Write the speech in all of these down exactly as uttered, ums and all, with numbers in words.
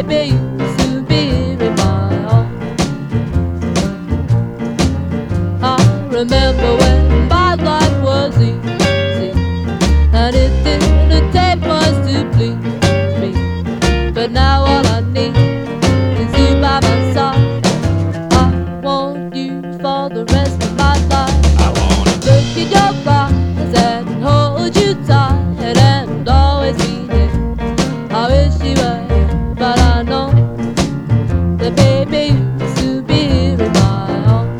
baby used to be in my arms. I remember when my life was easy, and it didn't take much to please me. But now all I need is you by my side. I want you for the rest of my life. I wanna Look in your eyes and hold you tight and always be there. I wish you were here, but I know that baby used to be here in my arms.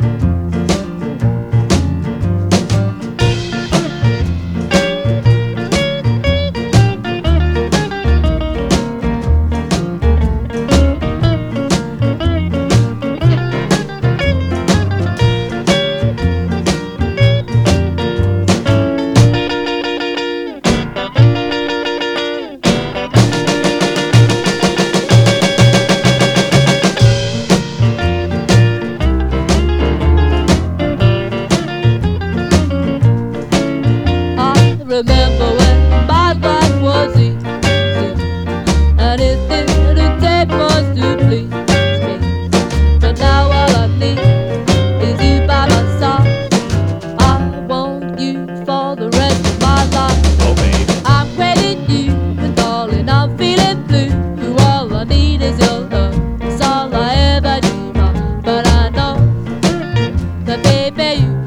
Remember when my life was easy, and it didn't take much to please me. But now all I need is you by my side. I want you for the rest of my life. oh baby, I'm craving you, and darling, I'm feeling blue. All I need is your love, it's all I ever dream of. But I know that baby, you